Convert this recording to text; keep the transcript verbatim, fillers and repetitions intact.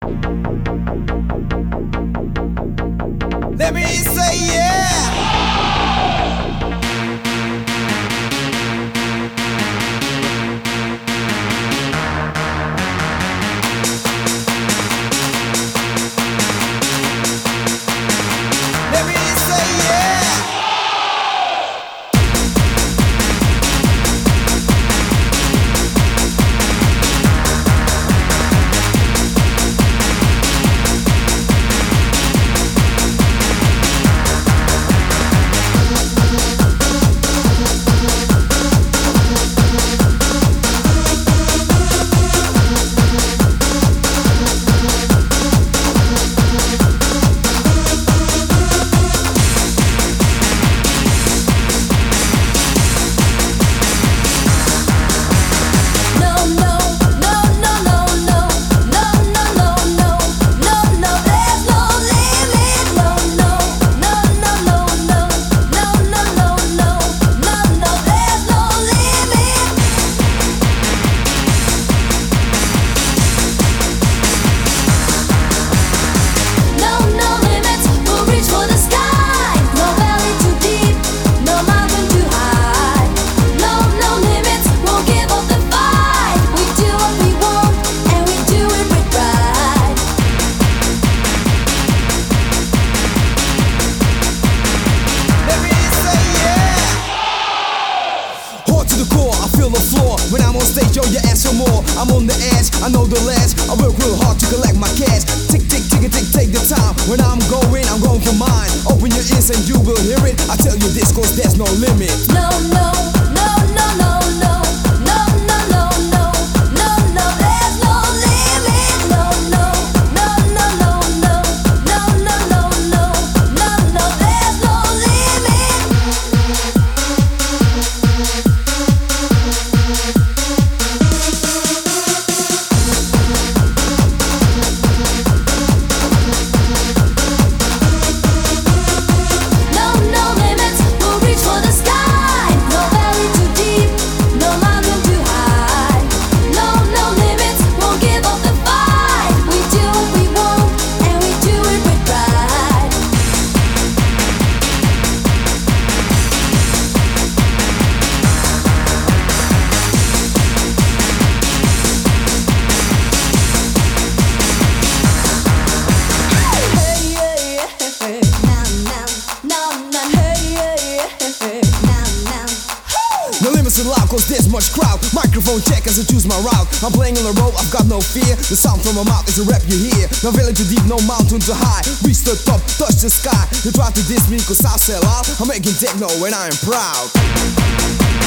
Let me say yeah. When I'm on stage, yo, you ask for more. I'm on the edge, I know the last. I work real hard to collect my cash. Tick, tick, tick, tick, take the time. When I'm going, I'm going for mine. Open your ears and you will hear it. I tell you this, cause there's no limit. No, no, no, no, no, no. No, no, no, no. No, no, there's no limit. No, no, no, no, no, no. No, no, no, no. No, no, there's no limit. Loud cause there's much crowd. Microphone check as I choose my route. I'm playing on the road, I've got no fear. The sound from my mouth is a rap you hear. No valley too deep, no mountain too high. Reach the top, touch the sky. You try to diss me cause I sell out. I'm making techno and I am proud.